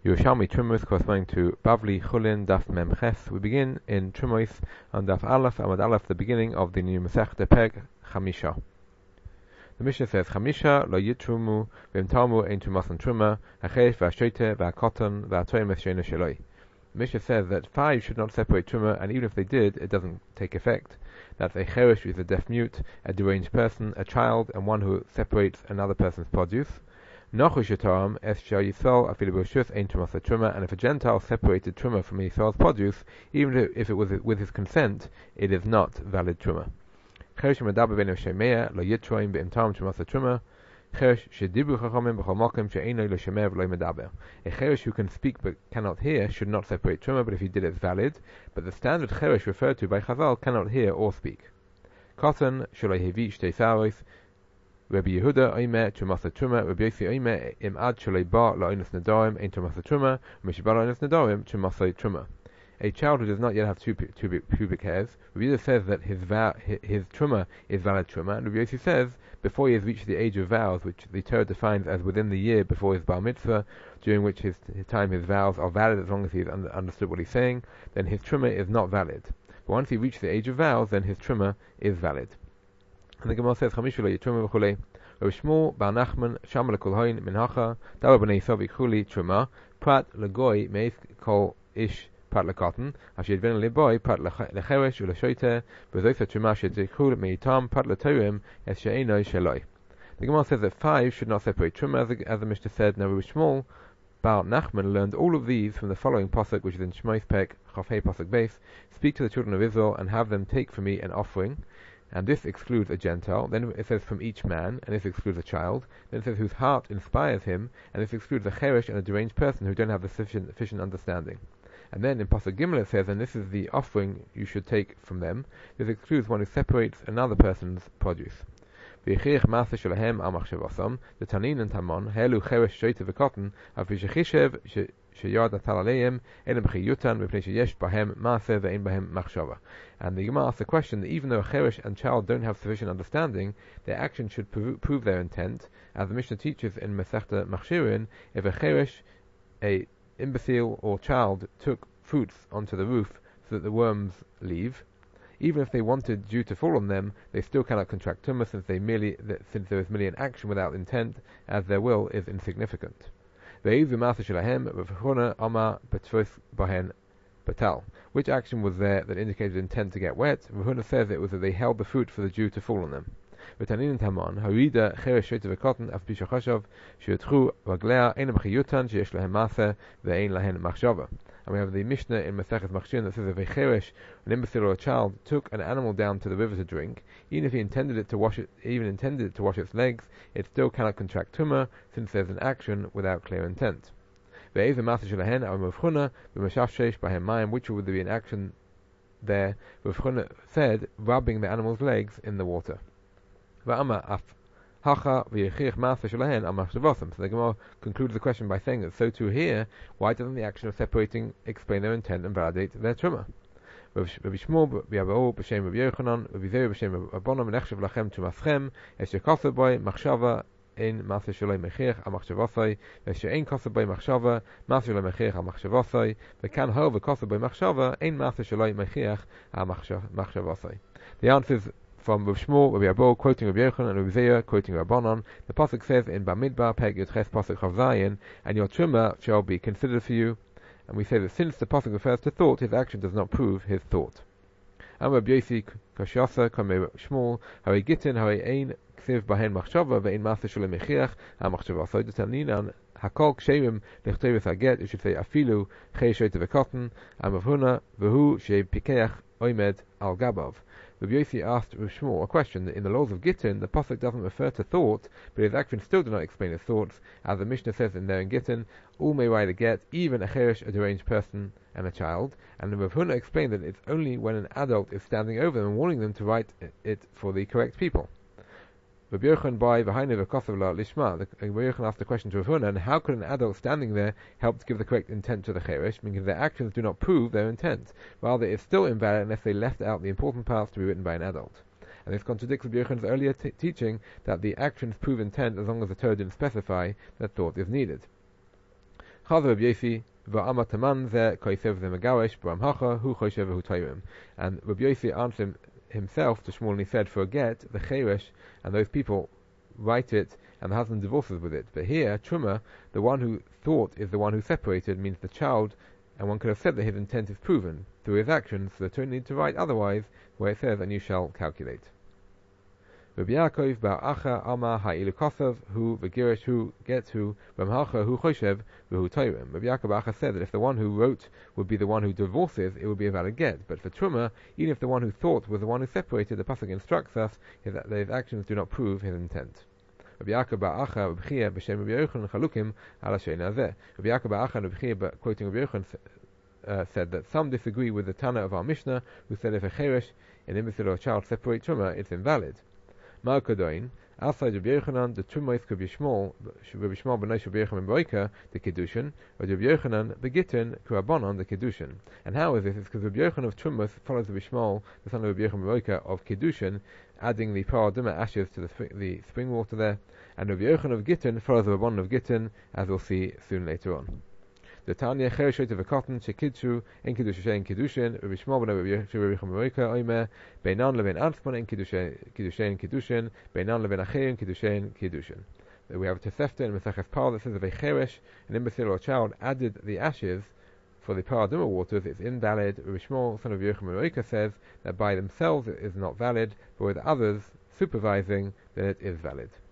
Yerushalmi Trumos corresponding to Bavli Chulin Daf Mem Ches. We begin in Trumos on Daf Aleph, Amad Aleph, the beginning of the new Masechta Peg Chamisha. The Mishnah says, Chamisha lo yitrumu v'imtamu ein trumas truma hachesh v'ashote v'akoton v'atoyim v'shena sheloi. The Mishnah says that 5 should not separate truma, and even if they did, it doesn't take effect. That's a cheresh, who is a deaf mute, a deranged person, a child, and one who separates another person's produce. And if a Gentile separated truma from Yisrael's produce, even if it was with his consent, it is not valid truma. A cheresh who can speak but cannot hear should not separate truma, but if he did, it's valid. But the standard cheresh referred to by Chazal cannot hear or speak. Cotton Rabbi Yehuda oime trumasa truma, Rabbi Yossi oime im ad shalei ba la'onos nedarim ein trumasa truma, mishiba la'onos nedarim trumasa truma. A child who does not yet have two pubic hairs, Rabbi Yehuda says that his truma is valid truma, and Rabbi Yossi says before he has reached the age of vows, which the Torah defines as within the year before his bar mitzvah, during which his vows are valid as long as he has understood what he's saying, then his truma is not valid. But once he reaches the age of vows, then his truma is valid. And the Gemara says, Chamishu lo yitruma v'chulei. Rabbi Shmuel bar Nachman shama lekol hoin minhacha davar b'nei Yisrael v'chuli truma prat legoy meis kol ish prat lekotten asher yidven leboy prat lecheresh u'leshoite v'zoysa truma shetzikul meitam prat letorim es she'enoi sheloi. The Gemara says that 5 should not separate truma, as the Mishnah said. Now Rabbi Shmuel bar Nachman learned all of these from the following pasuk, which is in Shmos Pek Chafei pasuk base. Speak to the children of Israel and have them take for me an offering. And this excludes a Gentile. Then it says from each man, and this excludes a child. Then it says whose heart inspires him, and this excludes a cheresh and a deranged person who don't have the sufficient understanding. And then in Pasuk Gimel it says, and this is the offering you should take from them. This excludes one who separates another person's produce. The Tanin and Tamon, Helu cheresh shoyte v'kotten, afi shechishev sheyard natal aleim, enem chiyutan v'pnei sheyesh bahem maaseh ve'en bahem machshava. And the Gemara asks the question that even though a cheresh and child don't have sufficient understanding, their action should prove their intent, as the Mishnah teaches in Masechta Machshirin. If a cheresh, a imbecile or child, took fruits onto the roof so that the worms leave, even if they wanted dew to fall on them, they still cannot contract tumah, since there is merely an action without intent, as their will is insignificant. Which action was there that indicated intent to get wet? Ravuna says it was that they held the fruit for the dew to fall on them. And we have the Mishnah in Masechet Machshirin that says if a cheresh, an imbecile or a child, took an animal down to the river to drink, even if he intended it to wash its legs, it still cannot contract tumah, since there's an action without clear intent. Which would there be an action there? Ravuna said, rubbing the animal's legs in the water. So the Gemara concludes the question by saying that so too here, why doesn't the action of separating explain their intent and validate their truma? Rabbi Shmuel b'Yabau b'Shem Rabbi Yochanan Rabbi Zeir b'Shem Rabbanon v'nechshav lachem tumaschem es shekasa boy machshava ein maseh shaloi mechich amachshavasai es she'ein kasa boy machshava maseh shaloi mechich amachshavasai v'kan ho v'kasa boy machshava ein maseh shaloi mechich amachshavasai. The answer is from Rav Shmuel, Rabbi Abba quoting Rabbi Yochanan, and Rabbi Zeir quoting Rabbanon. The pasuk says in Bamidbar Peg Yud Ches pasuk Chav Zayin, and your truma shall be considered for you. And we say that since the pasuk refers to thought, his action does not prove his thought. And Rabbi Yossi Kashyasa Kamei Shmuel Hari Gittin Hari Ein Ksiv Bahen Machshava Ve'ein Maseh Shalei Mechiach HaMachshava. So the Taninan Hakol Ksherim Lechtevis Haget, you should say Afilu Chei Shoyte V'Kotten Amavhuna V'hu Shei Pikeach Oimed Al Gabav. Rabbi Yossi asked Rav Shmuel a question that in the laws of Gittin, the pasuk doesn't refer to thought, but his actions still do not explain his thoughts, as the Mishnah says in there in Gittin, all may write a get, even a cheresh, a deranged person, and a child. And Rav Huna explained that it's only when an adult is standing over them and warning them to write it for the correct people. Rabbi Yochanan by V'hainu v'kosav la lishma. Rabbi Yochanan asked the question to Rav Huna, and how could an adult standing there help to give the correct intent to the cheresh, because their actions do not prove their intent. Rather, it's still invalid unless they left out the important parts to be written by an adult. And this contradicts Rabbi Yochanan's earlier teaching that the actions prove intent as long as the Torah didn't specify that thought is needed. Chazar Rabbi Yosi va'amat taman ze koisev ze megawesh b'ram hacha hu choshev hu tayrim. And Rabbi Yosi answered himself to Shmuel, and he said, for a get, the cheresh and those people write it, and the husband divorces with it. But here, truma, the one who thought is the one who separated, means the child, and one could have said that his intent is proven through his actions, so the Torah need to write otherwise, where it says, and you shall calculate. Rabbi Yaakov bar Acha Amar Ha'ilu Kosov Hu V'Girish Hu Get Hu Ramhacha Hu Choshev V'Hu Toirim. Rabbi Yaakov bar Acha said that if the one who wrote would be the one who divorces, it would be a valid get. But for Truma, even if the one who thought was the one who separated, the pasuk instructs us that his actions do not prove his intent. Rabbi Yaakov bar Acha Rabbi Chia b'Shem Rabbi Yochanan Chalukim ala Sheina Zeh. Rabbi Yaakov bar Acha and Rabbi Chia, quoting Rabbi Yochanan, said that some disagree with the Tana of our Mishnah, who said if a cheresh, an imbecile or a child, separate Truma, it's invalid. Malkadoin, outside Rabbi Yochanan, the Trumois could be small, Rabbi Shmuel b'nai Rabbi Yochanan b'Oika, the Kiddushin, or Rabbi Yochanan b'Gittin, Kurabanon, the Kiddushin. And how is this? It's because Rabbi Yochanan of Trumois follows Rabbi Shmuel, the son of Rabbi Yochanan b'Oika, of Kiddushin, adding the paraduma ashes to the spring water there, and Rabbi Yochanan of Gittin follows the Rabbanon of Gittin, as we'll see soon later on. The Tanya Cheresh of a cotton Shekidsu in Kiddushin Kiddushin Rabbi Shmuel ben Rabbi Yochanan Oimer Oimer Beinan Levin Anspon in Kiddushin Beinan Levin Acherim Kiddushin. We have a Tosefta in Mesachas Par that says if a Cheresh, an imbecile or a child, added the ashes for the paraduma waters, it's invalid. Rabbi Shmuel, son of Yochanan Oimer, says that by themselves it is not valid, but with others supervising, then it is valid.